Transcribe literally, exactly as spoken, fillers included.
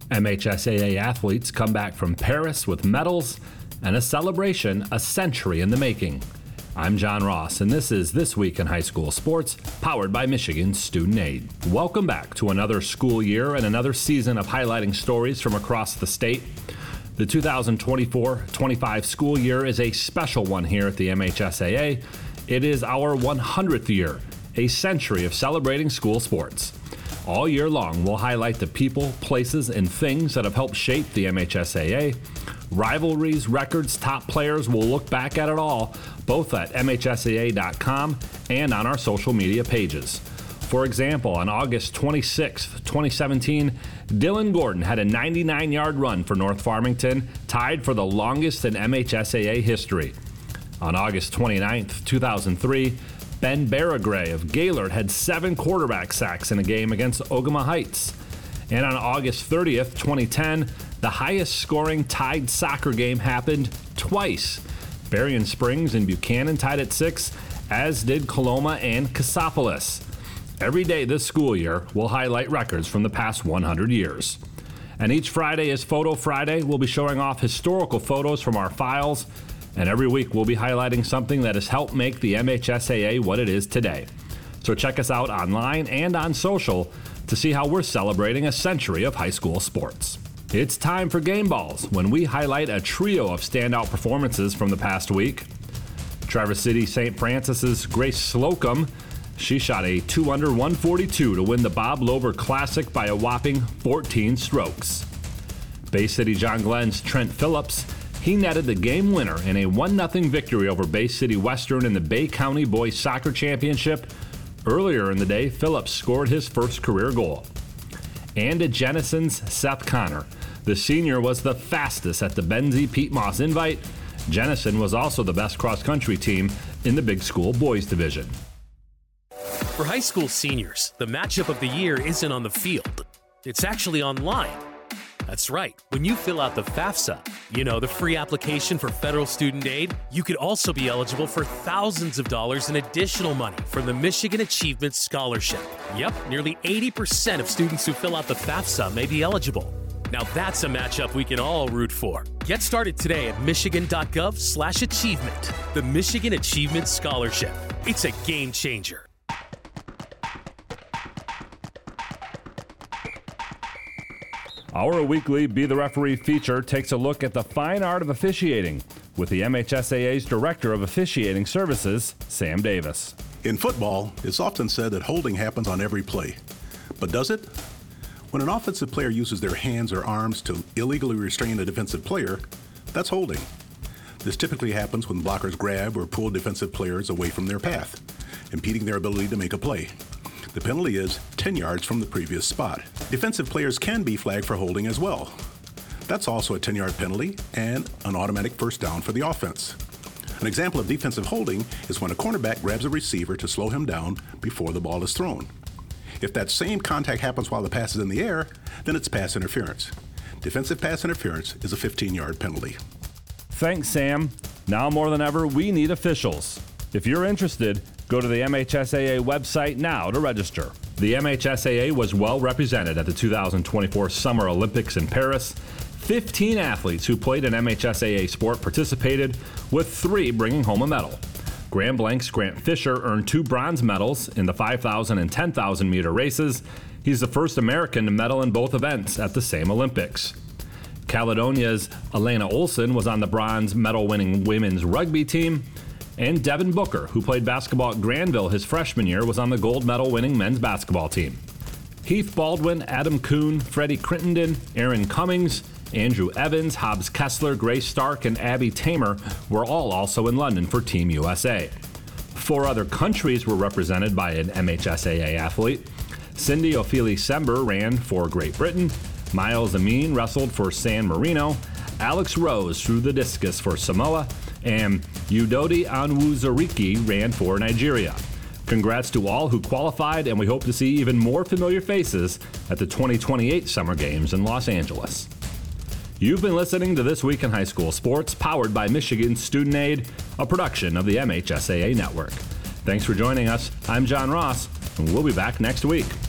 M H S A A athletes come back from Paris with medals and a celebration a century in the making. I'm John Ross, and this is This Week in High School Sports, powered by Michigan Student Aid. Welcome back to another school year and another season of highlighting stories from across the state. The two thousand twenty-four twenty-five school year is a special one here at the M H S A A. It is our one hundredth year, a century of celebrating school sports. All year long, we'll highlight the people, places, and things that have helped shape the M H S A A. Rivalries, records, top players, we'll look back at it all, both at M H S A A dot com and on our social media pages. For example, on August twenty-sixth, twenty seventeen, Dylan Gordon had a ninety-nine yard run for North Farmington, tied for the longest in M H S A A history. On August twenty-ninth, two thousand three, Ben Baragray of Gaylord had seven quarterback sacks in a game against Ogama Heights. And on August thirtieth, twenty ten, the highest scoring tied soccer game happened twice. Berrien Springs and Buchanan tied at six, as did Coloma and Cassopolis. Every day this school year, we'll highlight records from the past one hundred years. And each Friday is Photo Friday. We'll be showing off historical photos from our files. And every week we'll be highlighting something that has helped make the M H S A A what it is today. So check us out online and on social to see how we're celebrating a century of high school sports. It's time for Game Balls, when we highlight a trio of standout performances from the past week. Traverse City Saint Francis's Grace Slocum, she shot a two under one forty-two to win the Bob Lover Classic by a whopping fourteen strokes. Bay City John Glenn's Trent Phillips, he netted the game winner in a one nothing victory over Bay City Western in the Bay County Boys Soccer Championship. Earlier in the day, Phillips scored his first career goal. And at Jennison's Seth Connor, the senior was the fastest at the Benzie Pete Moss Invite. Jennison was also the best cross-country team in the Big School Boys Division. For high school seniors, the matchup of the year isn't on the field. It's actually online. That's right. When you fill out the FAFSA, you know, the free application for federal student aid, you could also be eligible for thousands of dollars in additional money from the Michigan Achievement Scholarship. Yep, nearly eighty percent of students who fill out the FAFSA may be eligible. Now that's a matchup we can all root for. Get started today at michigan.gov slash achievement. The Michigan Achievement Scholarship. It's a game changer. Our weekly Be the Referee feature takes a look at the fine art of officiating with the M H S A A's Director of Officiating Services, Sam Davis. In football, it's often said that holding happens on every play. But does it? When an offensive player uses their hands or arms to illegally restrain a defensive player, that's holding. This typically happens when blockers grab or pull defensive players away from their path, impeding their ability to make a play. The penalty is ten yards from the previous spot. Defensive players can be flagged for holding as well. That's also a ten yard penalty and an automatic first down for the offense. An example of defensive holding is when a cornerback grabs a receiver to slow him down before the ball is thrown. If that same contact happens while the pass is in the air, then it's pass interference. Defensive pass interference is a fifteen yard penalty. Thanks, Sam. Now more than ever, we need officials. If you're interested, go to the M H S A A website now to register. The M H S A A was well represented at the two thousand twenty-four Summer Olympics in Paris. fifteen athletes who played an M H S A A sport participated, with three bringing home a medal. Grand Blanc's Grant Fisher earned two bronze medals in the five thousand and ten thousand meter races. He's the first American to medal in both events at the same Olympics. Caledonia's Elena Olson was on the bronze medal-winning women's rugby team. And Devin Booker, who played basketball at Granville his freshman year, was on the gold medal-winning men's basketball team. Heath Baldwin, Adam Kuhn, Freddie Crittenden, Aaron Cummings, Andrew Evans, Hobbs Kessler, Grace Stark, and Abby Tamer were all also in London for Team U S A. Four other countries were represented by an M H S A A athlete. Cindy Ophelia Sember ran for Great Britain. Miles Amin wrestled for San Marino. Alex Rose threw the discus for Samoa. And Udodi Anwuzurike ran for Nigeria. Congrats to all who qualified, and we hope to see even more familiar faces at the twenty twenty-eight Summer Games in Los Angeles. You've been listening to This Week in High School Sports, powered by Michigan Student Aid, a production of the M H S A A Network. Thanks for joining us. I'm John Ross, and we'll be back next week.